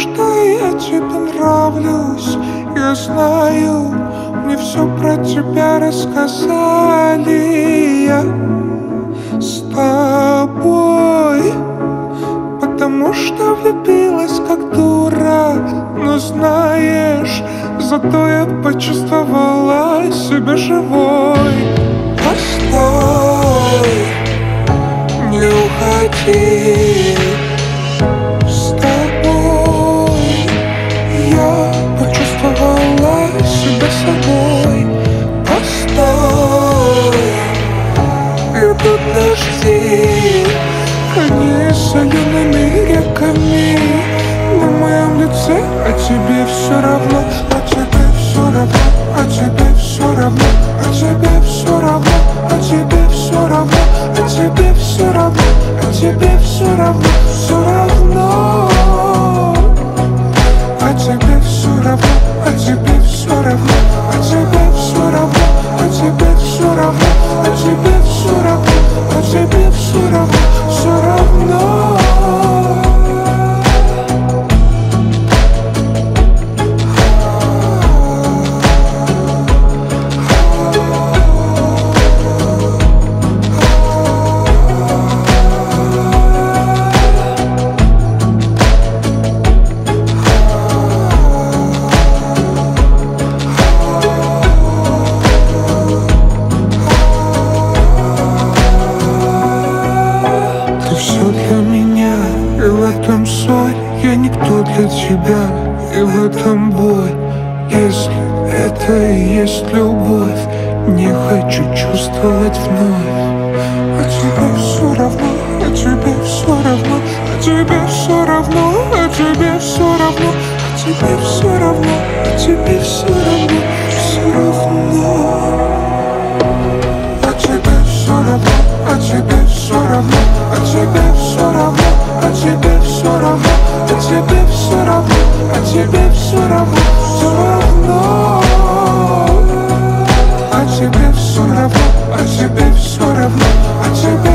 что я тебе нравлюсь. Я знаю, мне все про тебя рассказали. Я с тобой, потому что влюбилась как дура. Но знаешь, зато я почувствовала себя живой. Постой, не уходи. С тобой я почувствовала себя собой. Постой, идут дожди, они солеными реками на моем лице, а тебе все равно, а тебе все равно, а тебе все равно, а тебе все равно, а тебе все равно, а тебе все равно, а тебе все равно, все равно, а тебе все равно, а тебе все равно, а тебе все равно, а тебе все равно, а тебе все равно, а тебе все равно, все равно. Ты все для меня, и в этом соль. Я никто для тебя, и в этом боль. Если это и есть любовь, не хочу чувствовать вновь. А тебе все равно, а тебе все равно, а тебе все равно, а тебе все равно, а тебе все равно, а тебе все равно, все равно. А тебе все равно, а тебе все равно, а тебе все равно, а тебе все равно, а тебе все равно, а тебе все равно, все равно. А тебе все равно, а тебе все равно, а тебе